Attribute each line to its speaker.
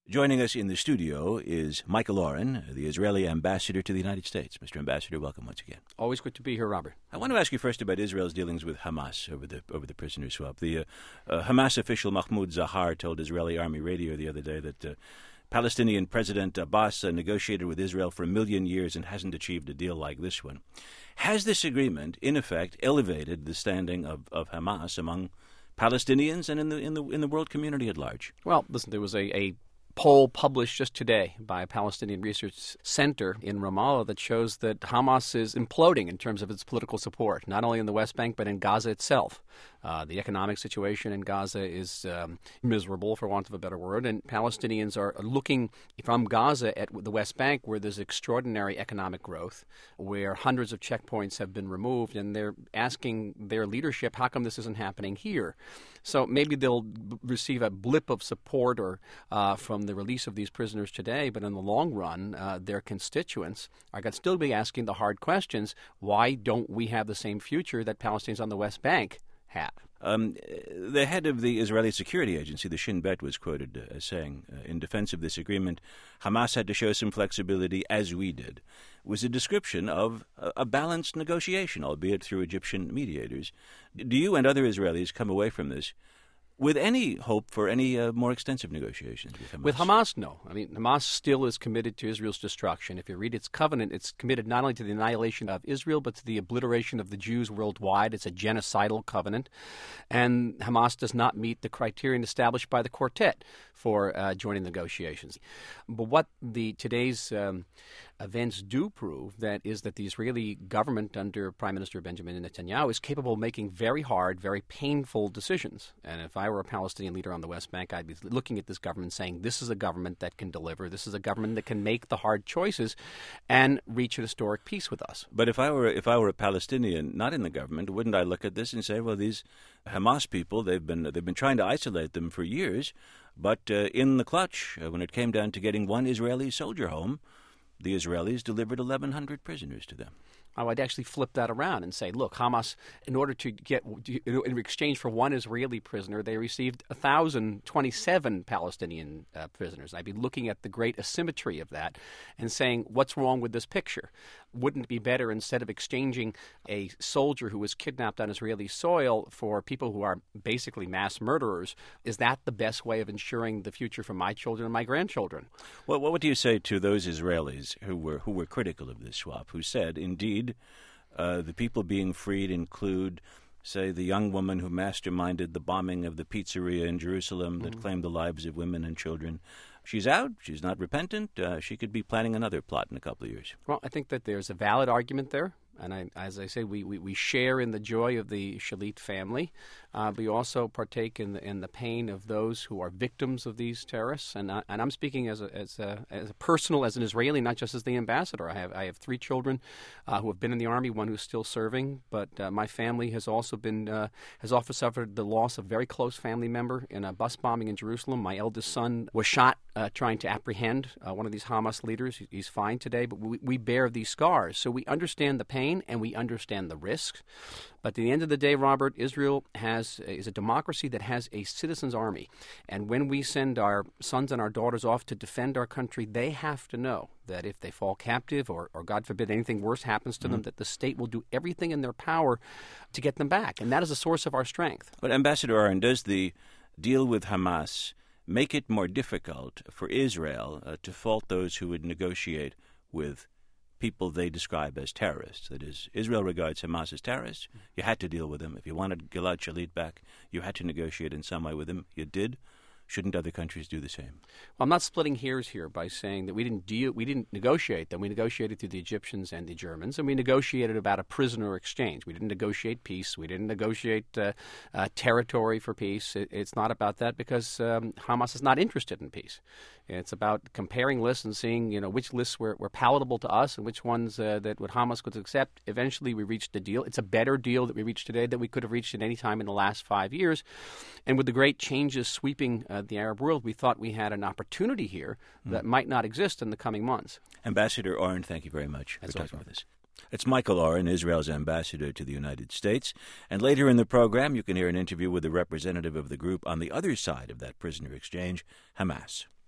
Speaker 1: Joining us in the studio is Michael Oren, the Israeli ambassador to the United States. Mr. Ambassador, welcome once again.
Speaker 2: Always good to be here, Robert.
Speaker 1: I want to ask you first about Israel's dealings with Hamas over the prisoner swap. The Hamas official Mahmoud Zahar told Israeli Army Radio the other day that Palestinian President Abbas negotiated with Israel for 1,000,000 years and hasn't achieved a deal like this one. Has this agreement, in effect, elevated the standing of Hamas among Palestinians and in the world community at large?
Speaker 2: Well, listen, there was a poll published just today by a Palestinian research center in Ramallah that shows that Hamas is imploding in terms of its political support, not only in the West Bank but in Gaza itself. The economic situation in Gaza is miserable, for want of a better word, and Palestinians are looking from Gaza at the West Bank, where there's extraordinary economic growth, where hundreds of checkpoints have been removed, and they're asking their leadership, how come this isn't happening here? So maybe they'll receive a blip of support or from the release of these prisoners today, but in the long run, their constituents are going to still be asking the hard questions. Why don't we have the same future that Palestinians on the West Bank have?
Speaker 1: The head of the Israeli security agency, the Shin Bet, was quoted as saying, in defense of this agreement, Hamas had to show some flexibility, as we did. It was a description of a balanced negotiation, albeit through Egyptian mediators. Do you and other Israelis come away from this with any hope for any more extensive negotiations with Hamas?
Speaker 2: With Hamas, no. I mean, Hamas still is committed to Israel's destruction. If you read its covenant, it's committed not only to the annihilation of Israel, but to the obliteration of the Jews worldwide. It's a genocidal covenant. And Hamas does not meet the criterion established by the Quartet for joining negotiations. But what today's events do prove is that the Israeli government under Prime Minister Benjamin Netanyahu is capable of making very hard, very painful decisions. And if I were a Palestinian leader on the West Bank, I'd be looking at this government saying, this is a government that can deliver. This is a government that can make the hard choices and reach an historic peace with us.
Speaker 1: But if I were a Palestinian not in the government, wouldn't I look at this and say, well, these Hamas people, they've been trying to isolate them for years, but in the clutch, when it came down to getting one Israeli soldier home, the Israelis delivered 1,100 prisoners to them.
Speaker 2: I would actually flip that around and say, look, Hamas, in exchange for one Israeli prisoner, they received 1,027 Palestinian prisoners. I'd be looking at the great asymmetry of that and saying, what's wrong with this picture? Wouldn't it be better, instead of exchanging a soldier who was kidnapped on Israeli soil for people who are basically mass murderers, is that the best way of ensuring the future for my children and my grandchildren?
Speaker 1: Well, what do you say to those Israelis who were critical of this swap, who said, indeed, the people being freed include, say, the young woman who masterminded the bombing of the pizzeria in Jerusalem that claimed the lives of women and children? She's out. She's not repentant. She could be planning another plot in a couple of years.
Speaker 2: Well, I think that there's a valid argument there. And as I say, we share in the joy of the Shalit family. We also partake in the pain of those who are victims of these terrorists. And I'm speaking as an Israeli, not just as the ambassador. I have 3 children who have been in the army, one who's still serving. But my family has also suffered the loss of a very close family member in a bus bombing in Jerusalem. My eldest son was shot trying to apprehend one of these Hamas leaders. He's fine today, but we bear these scars. So we understand the pain and we understand the risks. But at the end of the day, Robert, Israel is a democracy that has a citizens' army. And when we send our sons and our daughters off to defend our country, they have to know that if they fall captive or God forbid, anything worse happens to them, that the state will do everything in their power to get them back. And that is a source of our strength.
Speaker 1: But Ambassador Oren, does the deal with Hamas make it more difficult for Israel to fault those who would negotiate with people they describe as terrorists? That is, Israel regards Hamas as terrorists. You had to deal with them. If you wanted Gilad Shalit back, you had to negotiate in some way with him. You did. Shouldn't other countries do the same?
Speaker 2: Well, I'm not splitting hairs here by saying that we didn't negotiate them. We negotiated through the Egyptians and the Germans, and we negotiated about a prisoner exchange. We didn't negotiate peace. We didn't negotiate territory for peace. It's not about that because Hamas is not interested in peace. It's about comparing lists and seeing, which lists were palatable to us and which ones that Hamas could accept. Eventually, we reached a deal. It's a better deal that we reached today than we could have reached at any time in the last 5 years. And with the great changes sweeping the Arab world, we thought we had an opportunity here that might not exist in the coming months.
Speaker 1: Ambassador Oren, thank you very much for
Speaker 2: That's
Speaker 1: talking with us. It's Michael Oren, Israel's ambassador to the United States. And later in the program, you can hear an interview with a representative of the group on the other side of that prisoner exchange, Hamas.